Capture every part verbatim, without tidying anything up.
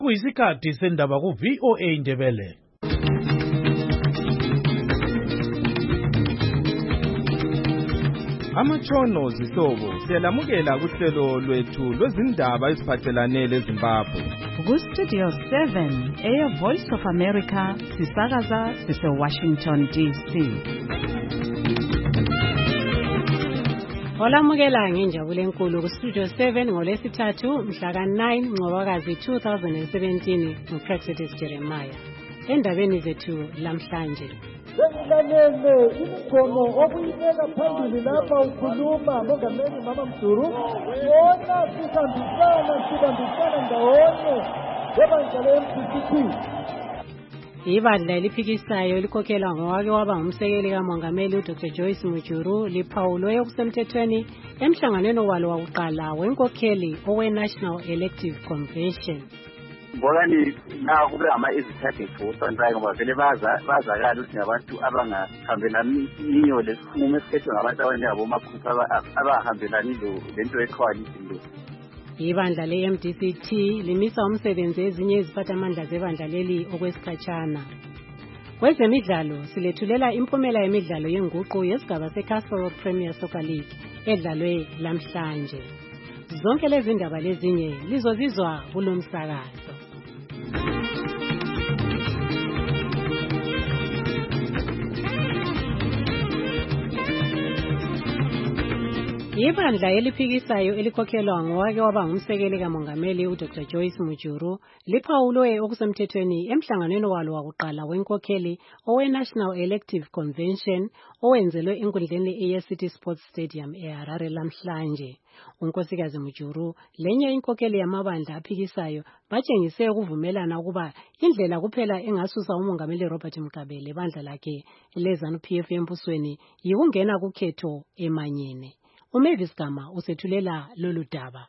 Kuyisikhathi sendaba ku V O A Ndebele. Amatshono zihlobo siyalamukela kuhlelo lwethu lwezindaba eziphathelane leZimbabwe. Ku Studio seven eya Voice of America sisakaza sise Washington D C. Olamukela ngenjabulo enkulu ku Studio seven ngolesithathu mhla ka nine Ncwabakazi two thousand seventeen nguPrexit Jeremiah. Endabeni zethu lamhlanje. Sengilalele imigomo okuyibeka phambili lapha ukhuluma mongameli Mama Mduru. Wona sihambisana sibambisana ndawonye ngebandla le-M D C T. Ibandla eliphikisayo elikhokhelwa ngowake waba ngumsekeli kamongameli uDr Joyce Mujuru liphawulwe okusemthethweni emhlanganweni walo wakuqala wenkokheli owe-National Elective Convention. Ngokani na kube ama izithathe futhi ntayi ngoba vele baza bazakala ukuthi ngabantu abangahambelani inyo lesifumo esithethwe ngabantu abanjengabo makhutha abahambelani lento ecoalition lo. Ibandla le-M D C T limisa umsebenzi ezinye iziphathamandla zebandla leli okwesikhatshana. Kwezemidlalo silethulela impumela yemidlalo yenguqu yesigaba seCastle Premier Soccer League edlalwe lamhlanje. Zonke lezi ndaba lezinye lizozizwa kulomsakazo. Ibandla eliphikisayo elikhokhelwa ngowake waba ngumsekeli kamongameli uDr Joyce Mujuru liphawulwe okusemthethweni emhlanganweni walo wakuqala wenkokheli owe-National Elective Convention owenzelwe enkundleni ye-City Sports Stadium eHarare lamhlanje. Unkosikazi Mujuru lenye inkokheli yamabandla aphikisayo batshengise ukuvumelana ukuba indlela kuphela engasusa umongameli Robert Mugabe lebandla lakhe leZANU-P F embusweni yikungena kukhetho emanyene. Umavis Gama usethulela lolu daba.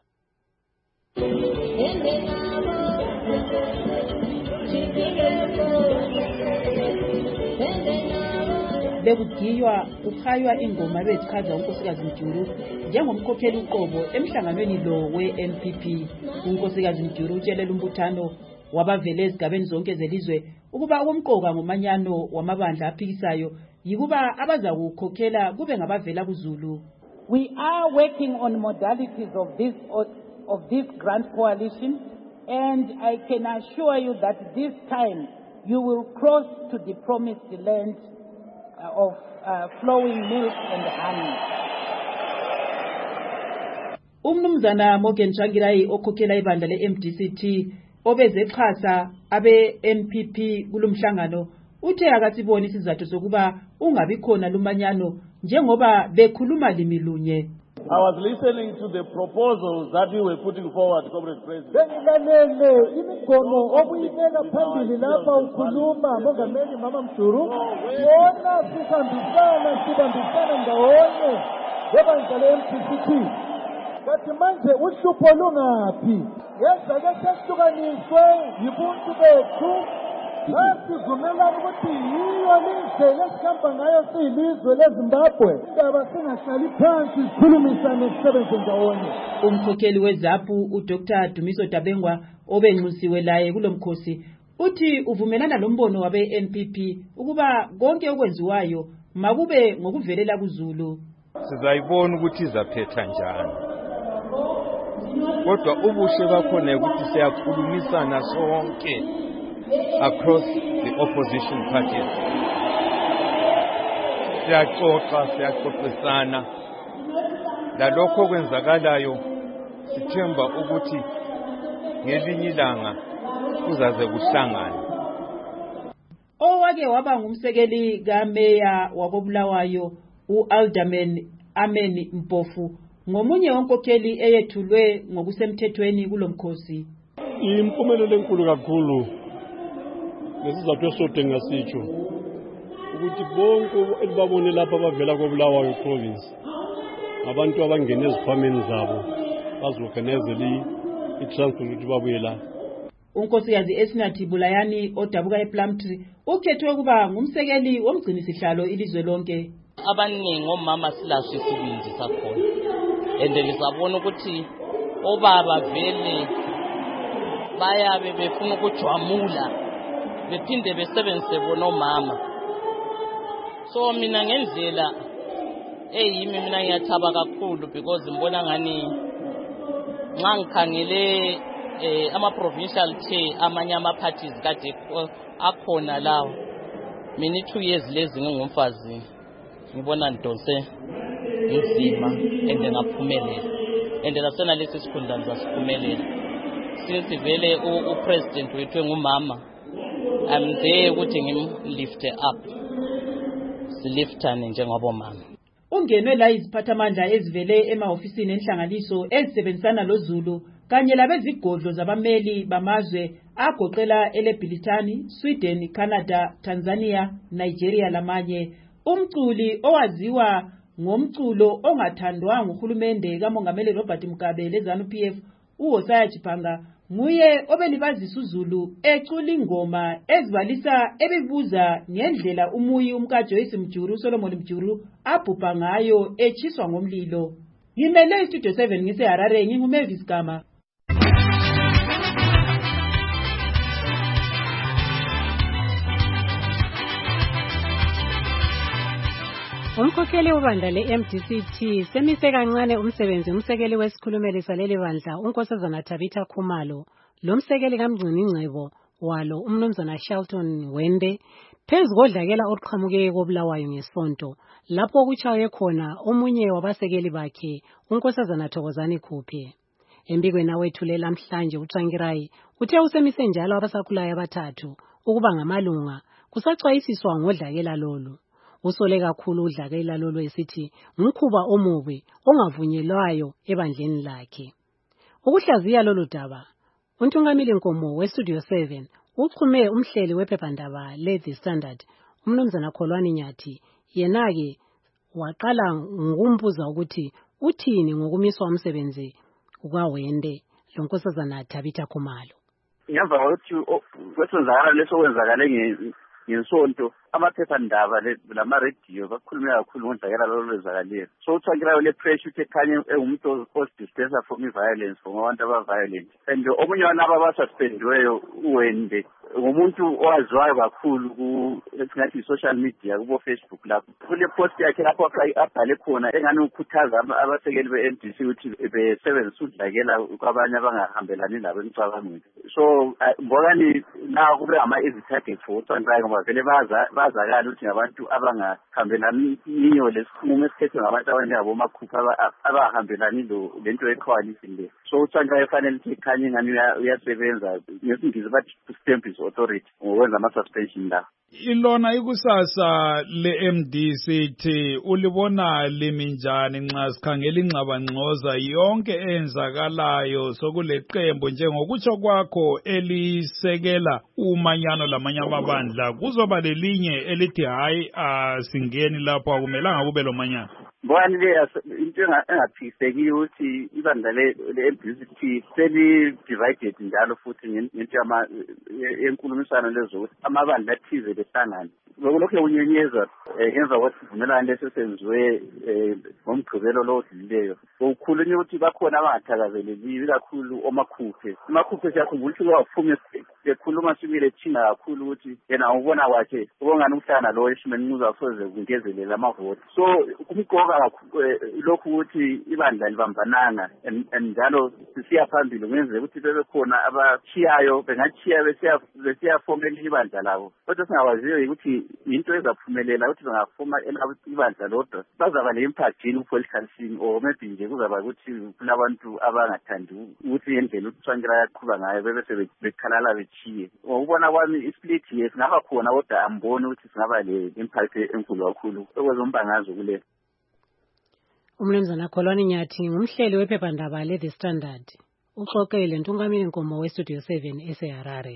Bekugiywa kukhaywa ingoma bechaza unkosikazi Mjuru njengomkhokheli uqobo emhlanganweni lo we-N P P. Unkosikazi Mjuru utshelela umbuthano wabavele ezigabeni zonke zelizwe ukuba ukumqoka ngomanyano wamabandla aphikisayo yikuba abaza kukhokhela kube ngabavela kuZulu. We are working on modalities of this of this grand coalition, and I can assure you that this time you will cross to the promised land uh, of uh, flowing milk and honey. Umnumzana Morgan Changirai okhokhela ibandla le-M D C T obezexhasa abe-N P P kulomhlangano uthe akasiboni isizathu sokuba ungabi khona lumanyano njengoba bekhuluma limilunye. I was listening to the proposals that you were putting forward, Comrade President. Sengilalele imigomo okuyibeka phambili lapha ukhuluma mongameli Mama Mduru. Wona sihambisana sibambisana ndawonye ngebandla le-M D C T. Kathi manje uhlupho lungaphi? Yeza ke sesihlukaniswe yibuntu bethu. Asivumelana ukuthi yiyo lindlela esihamba ngayo siyilizwe leZimbabwe. Indaba singahlali phansi sikhulumisane sisebenze ndawonye. Umkhokheli weZAPU uDr Dumiso Dabengwa obenxusiwe laye kulomkhosi uthi uvumelana lombono wabe-N P P ukuba konke okwenziwayo makube ngokuvelela kuZulu. Sizayibona ukuthi izaphetha njani. Kodwa ubuhle bakhona ukuthi siyakhulumisana sonke across the opposition parties. Siyaxoxa, siyaxoxisana. Lalokho kwenzakalayo sithemba ukuthi ngelinye ilanga kuzaze kuhlangane. Owake waba ngumsekeli kameya wakobulawayo uAlderman Amen Mpofu ngomunye wonkokheli eyethulwe ngokusemthethweni kulomkhosi. Impumelelo enkulu kakhulu nesizathu esode ngasitsho ukuthi bonke elibabone lapha abavela kobulawayo province abantu abangena ezikhwameni zabo bazoorganizela i-transfer ukuthi babuye la. Unkosikazi Esinathi Bulayani odabuka ePlumtree ukhethwe kuba ngumsekeli womgcinisihlalo ilizwe lonke. Abaningi omama silaso isibindi sakhona ende ngizabona ukuthi obaba vele bayabe befuna ukujwamula bephinde besebenzise bona omama. So mina ngendlela eyimi mina ngiyathaba kakhulu because ngibona ngani nxa ngikhangele eh ama provincial chair amanye ama parties kade akhona lawo. Mina two years lezi ngingumfazi ngibona ndonse nzima ende ngaphumelela ende lasena lesi sikhundla ngizasiphumelela since vele u president wethu engumama I'm there ukuthi ngimlift up siliftane njengabo mama. Ungenwe la iziphathamandla ezivele emahofisini enhlanganiso ezisebenzisana loZulu kanye labezigodlo zabameli bamazwe agoqela eleBritani, Sweden, Canada, Tanzania, Nigeria lamanye. Umculi owaziwa ngomculo ongathandwa nguhulumende kaMongameli Robert Mugabe leZanu P F uHosea Chipanga nguye obelibazisa uZulu ecula ingoma ezibalisa ebibuza ngendlela umuyi umka Joyce Mjuru Solomon Mjuru abhubha ngayo echiswa ngomlilo. Ngimele istudio seven ngise Harare nginguMavis Gama. Umkhokheli webandla le-M D C T semise kancane umsebenzi umsekeli wesikhulumeli saleli bandla uNkosazana Tabitha Khumalo lomsekeli kaMgcini Ngcebo walo umnumzana Shelton Wende phezu kodlakela oqhamuke koBulawayo ngesonto lapho okuchaye khona omunye wabasekeli bakhe uNkosazana Thokozani Khuphe. Embikweni awethulela namhlanje uTrangirai uthe usemise njalo abasakhulayo abathathu ukuba ngamalunga kusaxwayisiswa ngodlakela lolu. Usole kakhulu udlakela lolu esithi ngumkhuba omubi ongavunyelwayo ebandleni lakhe. Ukuhlaziya lolu daba uNtungamili Nkomo weStudio seven uchume umhleli wephephandaba le-The Standard umnumzana Kholwani Nyathi yena-ke waqala ngokumbuza ukuthi uthini ngokumiswa umsebenzi kukaWende loNkosazana Tabitha Khumalo. Ngemva kokuthi kwesenzakala leso kwenzakale ngesonto amaphephandaba lama-radio bakhulume kakhulu ngodlakela lolu lwezakalile. So uTrangirai le pressure uthe khanye engumuntu osidispensa from i-violence from abantu aba-violent. And omunye walaba abasuspendiweyo uWende ngumuntu owaziwayo kakhulu esingathi i-social media kubo Facebook lapho. Kule post yakhe lapho abhale khona engani ukhuthaza abasekeli be-M D C ukuthi besebenzise udlakela kwabanye abangahambelani labo emicabangweni. So ngibonani na kube ama-easy target for uTrangirai ngoba vele baza bazakala ukuthi ngabantu abangahambelani niyo lesikhumume esithethwe ngabantu abanjengabo makhupha abahambelani lento ecoalition le. So uTrangirai fanele ukuthi khanye ngani uyasebenza ngesingisi bathi stamp is authority ngokwenza ama-suspension la. Ilona ikusasa le-M D C T ulibona limi njani nxa sikhangela ingxabangxoza yonke eyenzakalayo sokuleqembu njengokutsho kwakho elisekela umanyano lamanye amabandla kuzoba lelinye elithi hayi asingeni lapho akumelanga kube lo manyano? Mbona le into engaphiseki ukuthi ibandla le-M D C T seli-divided njalo futhi ngento yama enkulumisano lezokuthi amabandla athize behlangana. Lokho kunyenyeza ngenza kwesivumelwano leso senziwe ngomgqibelo lo odlulileyo. Ukukhulunywa ukuthi bakhona abangathakazeleli kakhulu omakhuphe. Amakhuphe siyakhumbula ukuthi waphuma ekhuluma sibile thina kakhulu ukuthi yena ubona kwakhe ubongani ukuhlana lo eshimeni muza kusoze kungezelela amavoti. So kumqoka lokhu ukuthi ibandla libambananga njalo sisiya phambili ngenze ukuthi bebe khona abachiyayo bengachiya besiya besiyafomela ibandla labo. Kodwa singawaziyo ukuthi into ezaphumelela ukuthi bangafoma ibandla lodwa bazaba le-impact yini ku-political scene or maybe nje kuzaba ukuthi kunabantu abangathandi ukuthi indlela uTrangirai yaqhuba ngayo bebe bekhalala bechiye. Ngokubona kwami i-split yes ngaba khona kodwa amboni ukuthi singaba le-impact enkulu kakhulu okwezombangazo kule. Umnumzana Kholwani Nyathi ngumhleli wephephandaba le-The Standard uxoxele Ntungamili Nkomo weStudio seven eseHarare.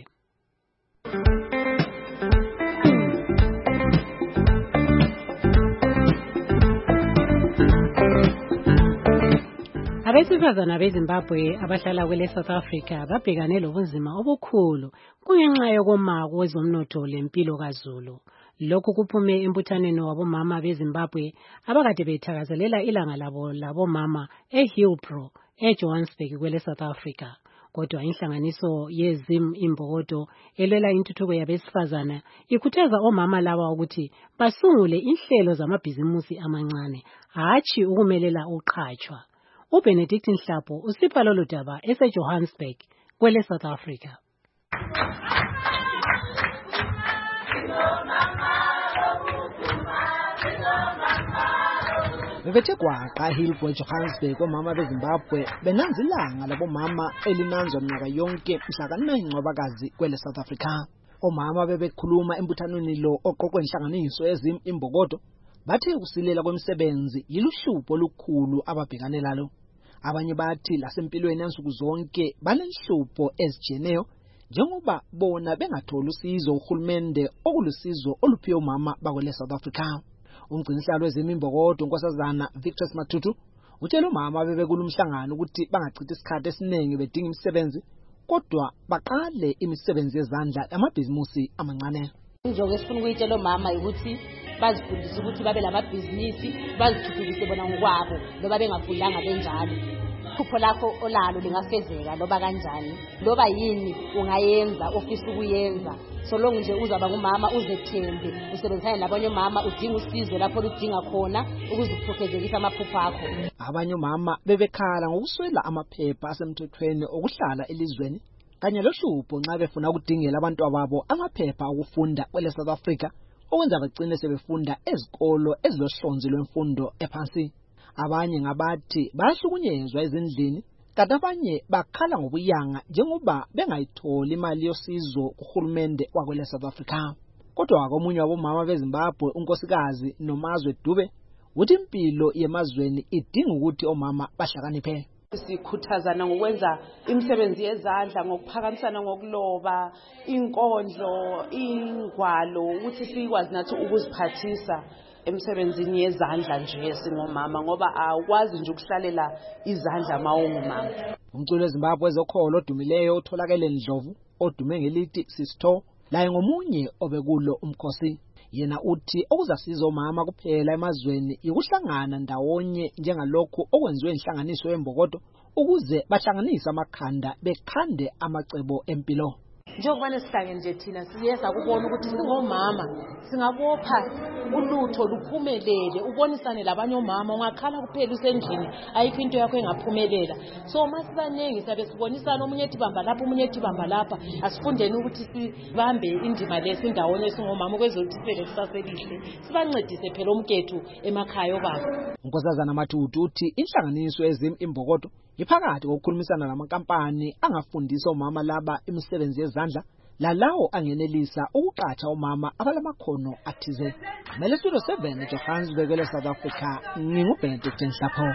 Abesifazana beZimbabwe abahlala kwele South Africa babhekane lobunzima obukhulu kungenxa yokoma kwezomnotho lempilo kaZulu. Lokhu kuphume embuthaneni wabomama beZimbabwe abakade bethakazelela ilanga labo labomama eHillbrow eJohannesburg kwele South Africa. Kodwa inhlanganiso yeZim Imbokodo elwela intuthuko yabesifazana ikhuthaza omama laba ukuthi basungule inhlelo zamabhizimusi amancane, hatshi ukumelela uqhatshwa. uBenedict Nhlapho usipha lolu daba eseJohannesburg kwele South Africa. Bebethe kwaqa Hillbrow Johannesburg omama beZimbabwe benanza ilanga labomama elinanzwa minyaka yonke mhla ka nine Ncwabakazi kwele South Africa. Omama bebekhuluma embuthanweni lo oqoqwe inhlanganiso yeZim Imbokodo bathe ukusilela kwemisebenzi yiluhlupho olukhulu ababhekane nalo. Abanye bathi lasempilweni yansuku zonke banenhlupho ezijeneyo njengoba bona bengathola usizo uhulumende okulusizo oluphiwe omama bakwele South Africa. Umgcinisihlalo weZim Imbokodo uNkosazana Victor Matutu utshela omama bebekulumhlangano ukuthi bangachithi isikhathi esiningi bedinga imisebenzi kodwa baqale imisebenzi yezandla amabhizimusi amancane. Injongo esifuna ukuyitshela omama ukuthi bazifundise ukuthi babe lamabhizinisi bazithuthukise bona ngokwabo loba bengafundanga benjalo. Iphupho lakho olalo lingafezeka loba kanjani, loba yini ungayenza ofisa ukuyenza. So long nje uzaba ngumama uzethembe usebenzisana nabanye omama udinga usizo lapho udinga khona ukuze ukufezekisa amaphupho akho. Abanye omama bebekhala ngokuswela amaphepha asemthethweni okuhlala elizweni kanye lohlupho nxa befuna ukudingela abantu ababo amaphepha okufunda kwele South Africa okwenza bagcine sebefunda ezikolo ezilohlonzi lwemfundo ephansi. Abanye ngabathi bahlukunyezwa ezindlini kanti abanye bakhala ngobuyanga njengoba bengayitholi imali yosizo kuhulumende wakwele South Africa. Kodwa komunye wabomama beZimbabwe unkosikazi Nomazwe Dube uthi impilo yemazweni idinga ukuthi omama bahlakaniphe. Sikhuthazana ngokwenza imisebenzi yezandla ngokuphakamisana ngokuloba inkondlo ingwalo ukuthi sikwazi nathi ukuziphathisa emsebenzini yezandla nje singomama ngoba awukwazi nje ukuhlalela izandla mawungumama. Umculo weZimbabwe ezokholo odumileyo utholakele Ndlovu odume ngelithi Sisto laye ngomunye obekulo umkhosi. Yena uthi okuzasiza omama kuphela emazweni ukuhlangana ndawonye njengalokho okwenziwe inhlanganiso yeMbokodo ukuze bahlanganise amakhanda bekhande amacebo empilo. Njengoba nesihlangene nje thina siyeza kubona ukuthi singomama singabopha ulutho luphumelele ubonisane labanye omama ungakhala kuphela usendlini ayikho into yakho engaphumelela. So masibanengi sabe sibonisana omunye ethi bamba lapha omunye ethi bamba lapha asifundeni ukuthi sibambe indima lesi ndawonye singomama kwezokuthi sibe lesaselihle sibancedise phela umkethu emakhaya obaba. Unkosazana Matutu uthi inhlanganiso yeZim Imbokodo iphakathi kokukhulumisana namakampani angafundisa omama laba imisebenzi yezandla lalawo angenelisa ukuqatsha omama abalamakhono athize. Mele Studio seven eJohannesburg kwele South Africa nginguBenedict Nhlapho.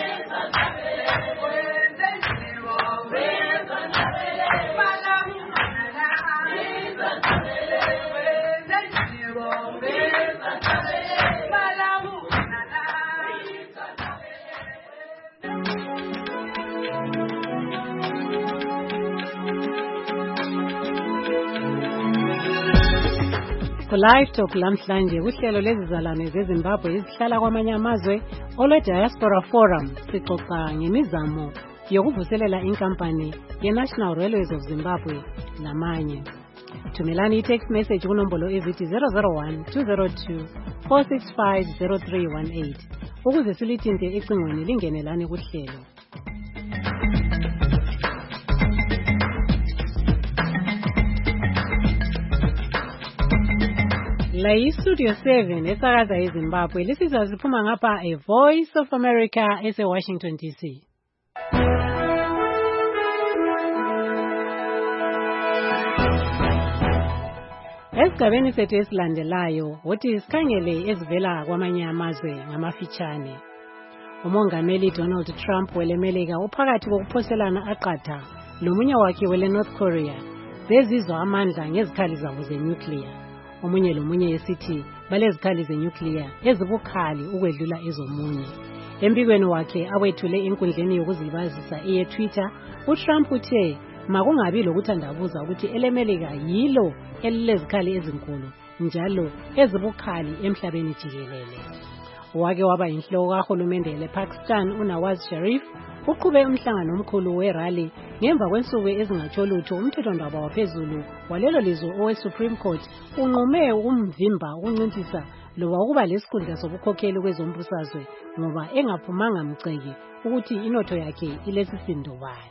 Live Talk lamhlanje uhlelo lezizalwane zeZimbabwe ezihlala kwamanye amazwe olwe Diaspora Forum sixoxa ngemizamo yokuvuselela inkampani yeNational Railways of Zimbabwe namanye. Thumelani i-text message kunombolo ezithi zero zero one two zero two four six five zero three one eight ukuze silithinte ecingweni lingenelane kuhlelo. La iStudio seven esakaza eZimbabwe lisiza siphuma ngapha a Voice of America ese Washington D C. Esigabeni sethu esilandelayo wothi isikhangele ezivela kwamanye amazwe ngamafitshane. Umongameli Donald Trump welemelika uphakathi kokuphoselana aqatha lomunye wakhe wele North Korea bezizwa amandla ngezikhali zabo zenuclear. Omunye lomunye yesithi balezikhali zenuclear ezibukhali ukwedlula ezomunye. Embikweni wakhe awethule inkundleni yokuzilibazisa iye Twitter, uTrump uthe makungabi lokuthandabuza ukuthi elemelika yilo elilezikhali ezinkulu njalo ezibukhali emhlabeni jikelele. Wake waba inhloko kahulumende lePakistan uNawaz Sharif uqhube umhlangano omkhulu werally ngemva kwensuku ezingatsho lutho. Umthethwandaba waphezulu walelo lizwe owe-Supreme Court unqume umvimba ukuncintisa loba ukuba lesikhundla sobukhokheli kwezombusazwe ngoba engaphumanga mceki ukuthi inotho yakhe ilesisindo bani.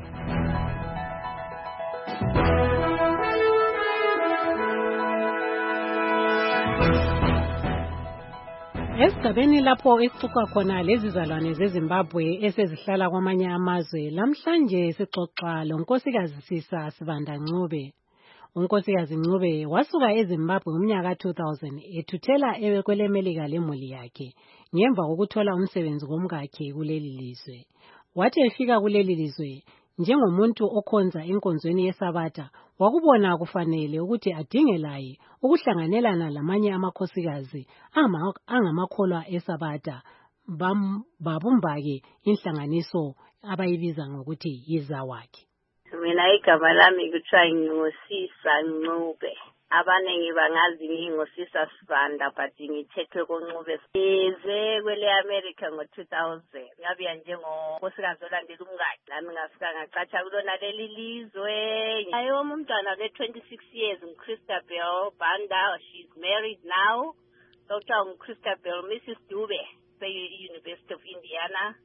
Esigabeni lapho esixoxa khona lezizalwane zeZimbabwe esezihlala kwamanye amazwe, lamhlanje sixoxa lonkosikazi Sisa Sibanda Ncube. Unkosikazi Ncube wasuka eZimbabwe ngomnyaka two thousand ethuthela kwelemelika lemuli yakhe ngemva kokuthola umsebenzi komkakhe kuleli lizwe. Wathi efika kuleli lizwe njengomuntu okhonza inkonzweni yeSabatha, wakubona kufanele ukuthi adinge laye ukuhlanganelana lamanye amakhosikazi angamakholwa eSabatha babumbake inhlanganiso abayibiza ngokuthi yizawakhe. Mina igama lami kuthiwa ngingosisa Ncube. Abaningi bangazi ngingosisa Sibanda but ngithethwe koNcube. Eze kwele America ngo two thousand. Ngabuya njengonkosikazi olandela umkakhe. Nami ngafika ngacatsha kulona leli lizwe. Ayo umntwana le twenty-six years uChristabel Banda. She's married now. Doctor Christabel Missus Dube, University of Indiana.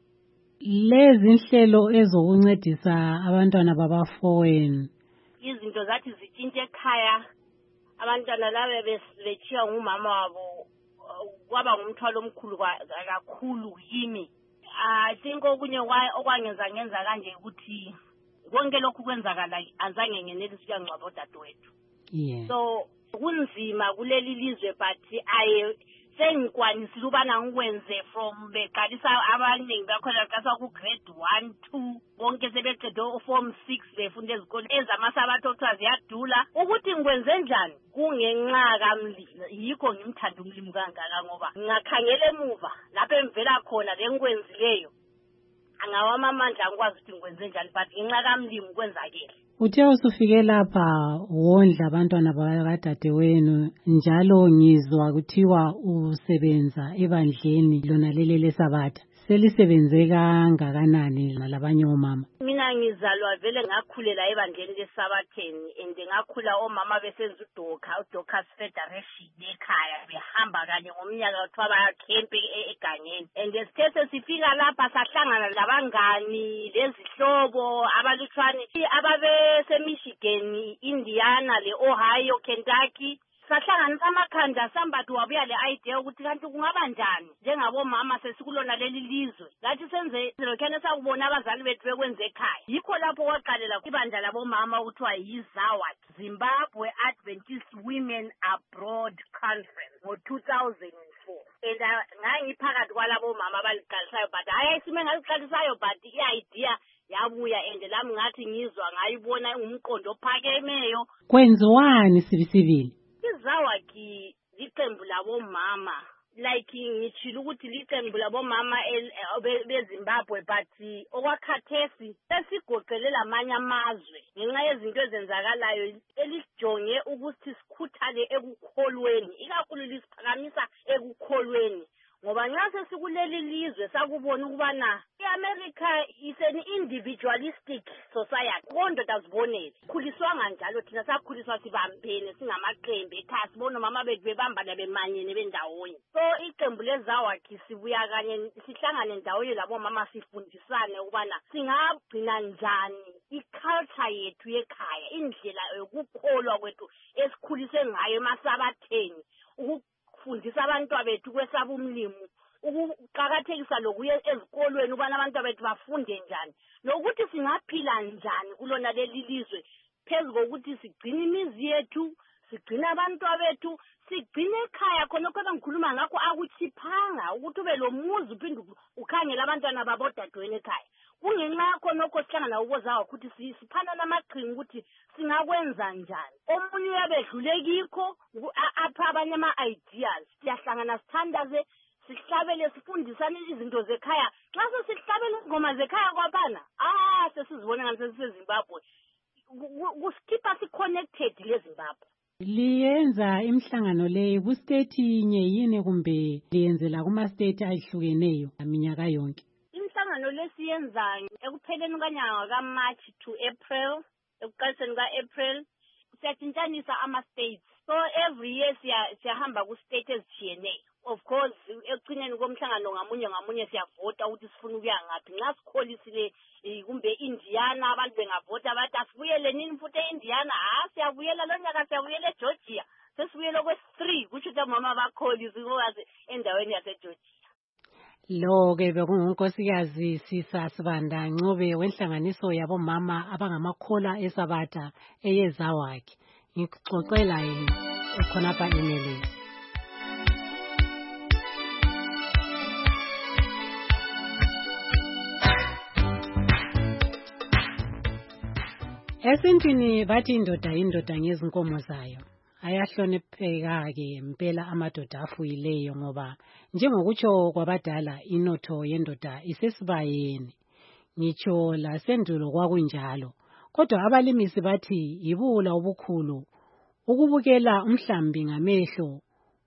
Lezi nhlelo ezokuncedisa abantwana babafowenu izinto zathi zitshintshe ekhaya, abantwana laba bechiya ngumama wabo kwaba ngumthwalo omkhulu kakhulu yimi. I think okunye okwangenza ngenza kanje ukuthi konke lokhu kwenzakala azange ngenelisi ukuyangcwaba odadewethu. Yeah. So kunzima kuleli lizwe but I sengikwanisile ubana ngikwenze from beqalisa abaningi bakhona qasa ku grade one two bonke sebeqede u form six befunda ezikole ezamasabatha okuthiwa ziyadula ukuthi ngikwenze njani kungenxa kaMlimi. Yikho ngimthanda uMlimi kangaka ngoba ngingakhangela emuva lapho emvela khona lengikwenzileyo angawama amandla angikwazi ukuthi ngikwenze njani but ngenxa kaMlimi kwenzakele. Uthe usufike lapha wondla abantwana bakadadewenu njalo ngizwa kuthiwa usebenza ebandleni lona leli leSabatha. Selisebenze kangakanani nalabanye omama? Mina ngizalwa vele ngakhulela ebandleni leSabatheni and ngakhula omama besenza uDoka uDoka's Federation ekhaya behamba kanye ngomnyaka kuthiwa baya camp egangeni and sithe sifika lapha sahlangana labangani lezihlobo abalutshwane ababe seMichigan, Indiana, le Ohio, Kentucky. Sahlanganisa amakhanda sambathu wabuya le idea ukuthi kanti kungaba njani njengabo mama sesikulona leli lizwe lathi senze lokhane sakubona abazali bethu bekwenze ekhaya. Yikho lapho kwaqalela ibandla labo mama ukuthiwa yiZAWAT, Zimbabwe Adventist Women Abroad Conference ngo two thousand four. And ngangiphakathi kwalabo mama abaliqalisayo but hayi isime ngaliqalisayo but i-idea yabuya and lami ngathi ngizwa ngayibona umqondo ophakemeyo. Kwenziwani sibisibili? iZAWAKI liqembu labo mama like ngitshila ukuthi liqembu labo mama beZimbabwe but okwakhathesi sesigoqelela amanye amazwe ngenxa yezinto ezenzakalayo elijonge ukuthi sikhuthale ekukholweni ikakhulu lisiphakamisa ekukholweni ngoba nxa sesikuleli lizwe sakubona ukubana iAmerica is an individualistic society. Konke dasibonele khuliswanga njalo thina sakhuliswa sibambene singamaqembu ekhaya sibona mama bethu bebambana bemanyene bendawonye. So iqembu leZAWAKI sibuya kanye sihlangane ndawonye labo mama sifundisane ukubana singagcina njani iculture yethu ekhaya, indlela yokukholwa kwethu esikhulise ngayo emasabatheni, ukufundisa abantwana bethu kwesaba umlimo, ukuqakathekisa lokuya ezikolweni ubana abantu bethu bafunde njani nokuthi singaphila njani kulona leli lizwe phezulu kokuthi sigcine imizi yethu, sigcine abantwana bethu, sigcine ekhaya khona kodwa ngikhuluma ngakho akuchiphanga ukuthi ube lo muzi uphinde ukhangela abantwana babodadweni ekhaya. Kungenxa yakho nokho sihlangana ubozayo ukuthi siphana namaqhinga ukuthi singakwenza njani. Omunye uyabedlule kikho apha abanye ama-ideas siyahlangana sithandaze sihlabele sifundisane izinto zekhaya. Xa sesihlabele izingoma zekhaya kwabana ah sesizibona ngani sesiseZimbabwe kusikhipha si-connected leZimbabwe. Liyenza imihlangano leyo ku-state inye yini kumbe liyenzela kuma-state ayihlukeneyo minyaka yonke? Imihlangano imihlangano lesiyenzayo ekupheleni kanyanga kaMarch to April, ekuqaliseni ka-April, siyatshintshanisa ama-states. So every year siyahamba ku-state ezitshiyeneyo. Of course, ekucineni komhlangano ngamunye ngamunye siyavota ukuthi sifuna ukuya ngaphi. Nxa sikholisile kumbe Indiana abantu bengavota bathi asibuyele nini futhi e-Indiana, ha siyabuyela lo nyaka siyabuyela eGeorgia. Sesibuyela kwesi-three kusho ukuthi omama bakholisi ngoba endaweni yaseGeorgia. Lo-ke bekungunkosikazi Sisa Sibanda Ncube wenhlanganiso yabomama abangamakhola eSabatha eyezawakhe. Ngikuxoxela yini khonapha eMelika. Esintwini bathi indoda indoda ngezinkomo zayo. Ayahlonipheka-ke impela amadoda afuyileyo ngoba njengokutsho kwabadala inotho yendoda isesibayeni. Ngitsho lasendulo kwakunjalo. Kodwa abalimisi bathi yibula ubukhulu ukubukela umhlambi ngamehlo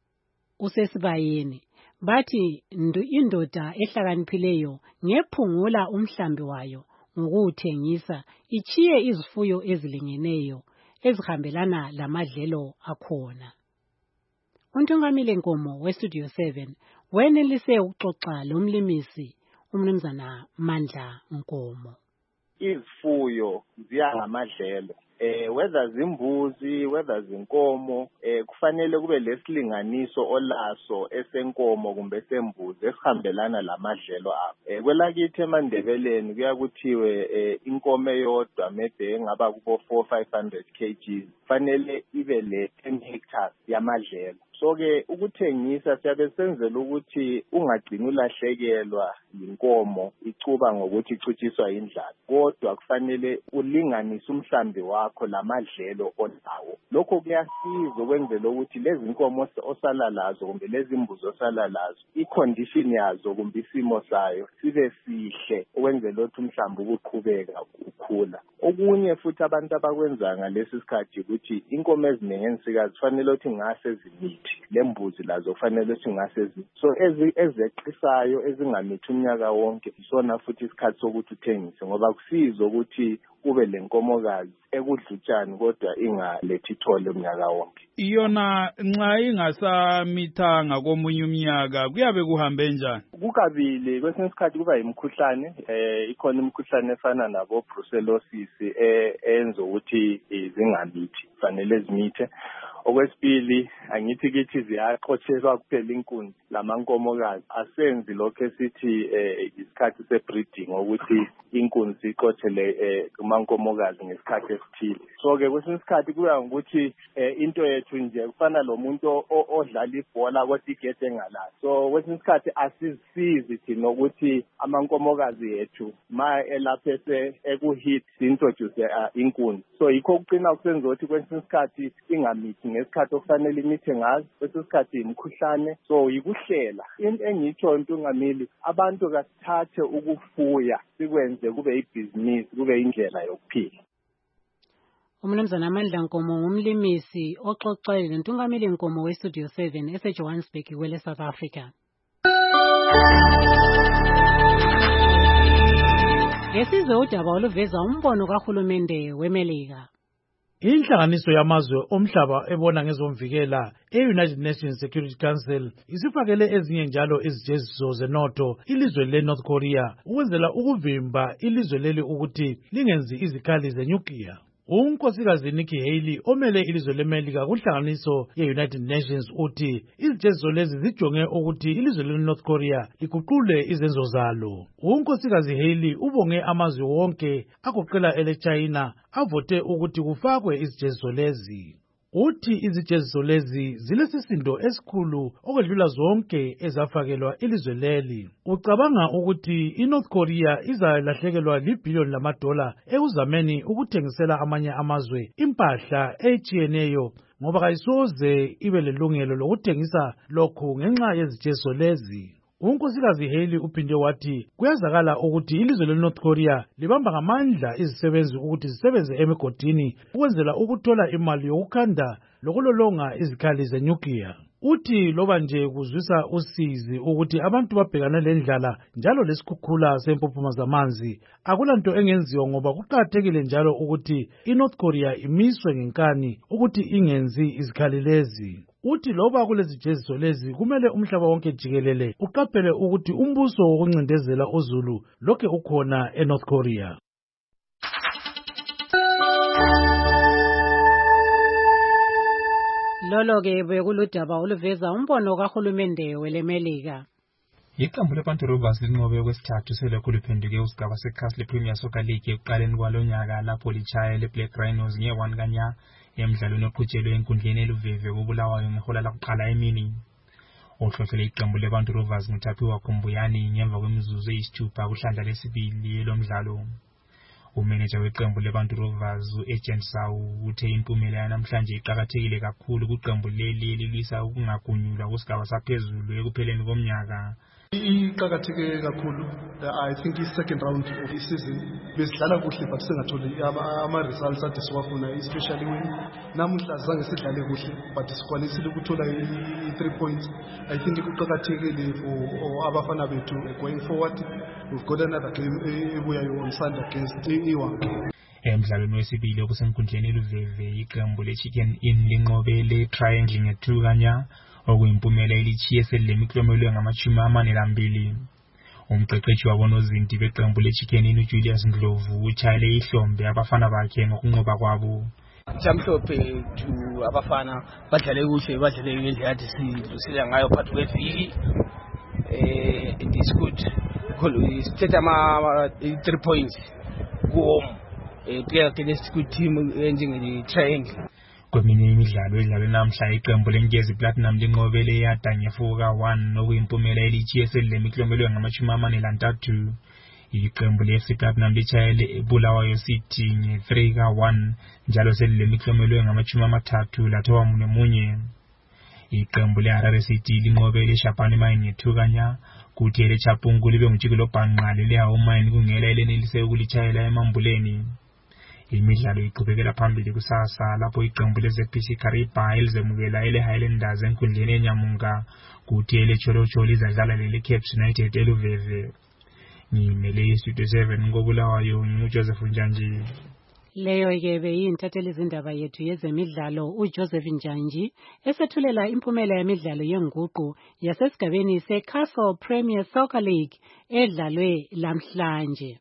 usesibayeni. Bathi indoda ehlakaniphileyo ngephungula umhlambi wayo ngokuthengisa ichiye izifuyo ezilingeneyo ezihambelana lamadlelo akhona. Untungamile Nkomo weStudio seven wenelise ukuxoxa lomlimisi umnumzana Mandla Nkomo. Izifuyo ziya ngamadlelo. Eh whether zimbuzi whether zinkomo eh kufanele kube lesilinganiso olaso esenkomo kumbe sembuzi esihambelana lamadlelo abo. Eh kwelakithi eMandebeleni kuyakuthiwe eh inkomo eyodwa maybe engaba kubo four five hundred kilograms fanele ibe le ten hectares yamadlelo. So ke ukuthengisa siyabe senzela ukuthi ungagcina ulahlekelwa inkomo icuba ngokuthi icutshiswa indlala. Kodwa kufanele ulinganise umhlambi wakho lamadlelo olawo. Lokho kuyasiza ukwenzela ukuthi lezi inkomo osala lazo kumbe lezi imbuzi osala lazo icondition yazo kumbe isimo sayo sibe sihle ukwenzela ukuthi umhlambi ukuqhubeka ukukhula. Okunye futhi abantu abakwenza ngalesi sikhathi ukuthi inkomo eziningi ensikazi kufanele ukuthi ngase zimithi. Lembuzi lazo kufanele ukuthi ngase zi. So ezi ezeqisayo ezingamithi unyaka wonke isona futhi isikhathi sokuthi uthengise ngoba kusiza ukuthi kube lenkomokazi ekudlutshani kodwa ingalethi ithole umnyaka wonke. Iyona nxa ingasamithanga komunye umnyaka kuyabe kuhambe njani? Kukabili kwesinye isikhathi kuba imikhuhlane eh ikhona imikhuhlane efana nabo brucellosis eh enza ukuthi zingamithi fanele zimithe. Okwesibili angithi kithi ziyaqotshelwa kuphela inkunzi lamankomokazi asenzi lokho esithi isikhathi sebreeding ukuthi inkunzi iqothele kumankomokazi ngesikhathi esithile. So ke kwesinye isikhathi kuya ukuthi into yethu nje kufana lo muntu odlala ibhola kodwa igede engalazi. So kwesinye isikhathi asisizi thina ukuthi amankomokazi yethu ma elaphe ekuhit introduce inkunzi. So yikho kuqina kusenza ukuthi kwesinye isikhathi ingamithi ngesikhathi okufanele imithe ngazo kwesinye isikhathi imkhuhlane. So yikuhlela into engitsho Ntungamili abantu kasithathe ukufuya sikwenze kube ibhizinisi kube indlela yokuphila. Umnumzana Mandla Nkomo ngumlimisi oxoxele Ntungamile Nkomo weStudio seven eseJohannesburg kwele South Africa. Ngesizwe udaba oluveza umbono kahulumende weMelika. Inhlanganiso yamazwe omhlaba ebona ngezomvikela e-United Nations Security Council isifakele ezinye njalo izijeziso zenotho ilizwe le-North Korea ukwenzela ukuvimba ilizwe leli ukuthi lingenzi izikhali zenyukliya. Unkosikazi Nikki Haley omele ilizwe leMelika kunhlanganiso ye-United Nations uthi izijeziso lezi zijonge ukuthi ilizwe le-North Korea liguqule izenzo zalo. Unkosikazi Haley ubonge amazwe wonke agoqela ele-China avote ukuthi kufakwe izijeziso lezi. Uthi izijeziso lezi zilesisindo esikhulu okwedlula zonke ezafakelwa ilizwe leli. Ucabanga ukuthi iNorth Korea izalahlekelwa libhiliyoni lamadola ekuzameni ukuthengisela amanye amazwe impahla etshiyeneyo ngoba kayisoze ibe lelungelo lokuthengisa lokhu ngenxa yezijeziso lezi. Unkosikazi Haley uphinde wathi kuyazakala ukuthi ilizwe le-North Korea libamba ngamandla izisebenzi ukuthi zisebenze emigodini ukwenzela ukuthola imali yokukhanda lokulolonga izikhali zenyukliya. Uthi loba nje kuzwisa usizi ukuthi abantu babhekane lendlala njalo lesikhukhula sempophoma zamanzi, akulanto engenziwa ngoba kuqakathekile njalo ukuthi iNorth Korea imiswe ngenkani ukuthi ingenzi izikhali lezi. Uthi loba kulezijeziso lezi kumele umhlaba wonke jikelele uqaphele ukuthi umbuso wokuncindezela uzulu lokhe ukhona eNorth Korea. Lolo-ke bekuludaba oluveza umbono kahulumende welemelika. Iqembu leBantu Rovers linqobe okwesithathu selokhu liphenduke usigaba seCastle Premier Soccer League ekuqaleni kwalonyaka lapho litshaya leBlack Rhinos nge-one kanya emidlalweni oqhutshelwe enkundleni eluveve koBulawayo ngehola lakuqala emini. Ohlohlele iqembu leBantu Rovers nguThaphiwa Khumbuyani ngemva kwemizuzu eyisithupha kuhlandla lesibili lomdlalo. Umeneja weqembu leBantu Rovers uAgent Sawu uthe impumela yanamhlanje iqhakathekile kakhulu kuqembu leli elilwisa ukungagunyulwa kusigaba saphezulu ekupheleni komnyaka. Iqhakatheke kakhulu. I think is second round of the season besidlala kuhle but singatholi ama results ade siwafuna, especially win. Namuhla zange sidlale kuhle but sikwanisile ukuthola i three points. I think kuqhakathekile for abafana bethu going forward. We've got another game ebuyayo on Sunday against Iwang. Emdlalweni wesibili okusenkundleni eluveve iqembu leChicken Inn linqobe le Triangle nge-two kanya okuyimpumela elichiye selemiklomelwe ngamachumi amane lambili. Umqeqeshi wabonozinti beqembu leChicken Inn uJulius Ndlovu utshayele ihlombe abafana bakhe ngokunqoba kwabo. Jamhlophe to abafana badlale kuhle badlale ngendlela yathi sidlusela ngayo phakathi kweviki. Eh it is good because we set ama three points home. Eh player against good team njenge Triangle. Kweminye imidlalo edlalwe namhla iqembu leNkezi Platinum linqobele yadanyefuka one nokuyimpumela elichiye selemiklomelwe ngamachumi amane lantathu. Iqembu le-F C Platinum litshayele eBulawayo City nge-three ka one njalo selemiklomelwe ngamachumi amathathu lathoba munye munye. Iqembu le-Harare City linqobele eShapane Mine nge-two kanya kuthi leChapungu libe ngujikelo bhanqa leHawu Mine kungela elenelise ukulitshayela emambuleni. Imidlalo iqhubekela phambili kusasa lapho iqembu leZ P C Kariba elizemukela ele Highlanders enkundleni eNyamunga kuthi eleCholocho lizadlala leleCaps United eluveve. Ngimele iStudio seven ngoBulawayo nguJoseph Njanji. Leyo-ke beyintatheli izindaba yethu yezemidlalo uJoseph Njanji esethulela impumela yemidlalo yenguqu yasesigabeni seCastle Premier Soccer League edlalwe lamhlanje.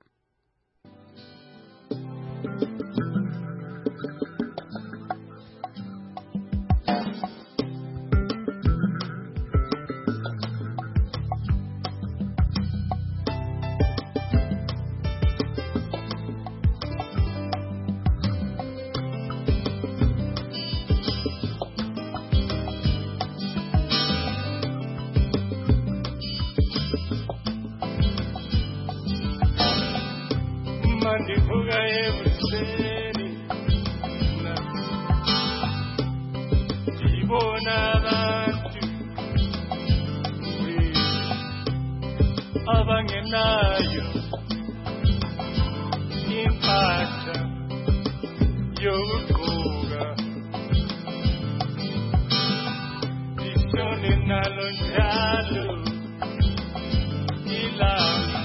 Abangenayo impatha yokuqoka isone nalo njalo ilanga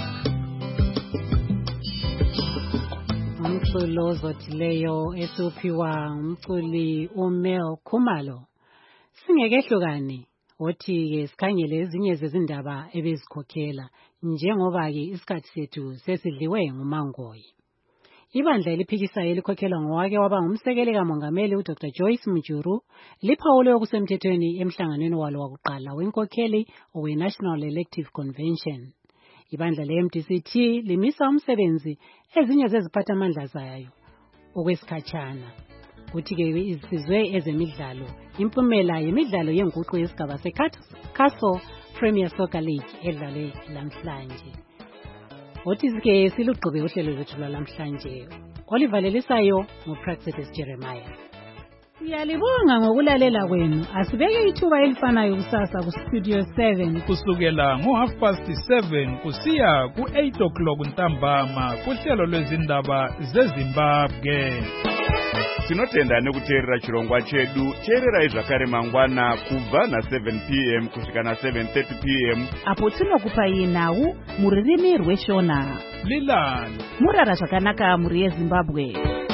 umculo ozothileyo esuphiwa umculi uMel Khumalo. Singekehlukane othi-ke sikhangele ezinye zezindaba ebezikhokhela njengoba-ke isikhathi sethu sesidliwe nguMangoyi. Ibandla eliphikisayo elikhokhelwa ngowake waba ngumsekeli kamongameli uDr Joyce Mujuru liphawule okusemthethweni emhlanganweni walo wakuqala wenkokheli owe-National Elective Convention. Ibandla le-M D C T limisa umsebenzi ezinye zeziphathamandla zayo okwesikhatshana. Kuthi-ke izizwe ezemidlalo impumela yemidlalo yenguqu yesigaba seCastle Premier Soccer League edlale lamhlanje. Othi-ke silugqibe uhlelo lwethu lwalamhlanje. Olivalelisayo nguPraxedis Jeremiah. Siyalibonga ngokulalela kwenu. Asibeke ithuba elifanayo kusasa kuStudio seven kusukela ngo-half past seven kusiya ku-eight o'clock ntambama kuhlelo lwezindaba zeZimbabwe. Tinotenda nekuteerera chirongwa chedu. Teererai zvakare mangwana kubva na seven p m kusvika na seven thirty p m apo tinokupai nhau mururimi rweshona. Lilani Murara zvakanaka muri yeZimbabwe.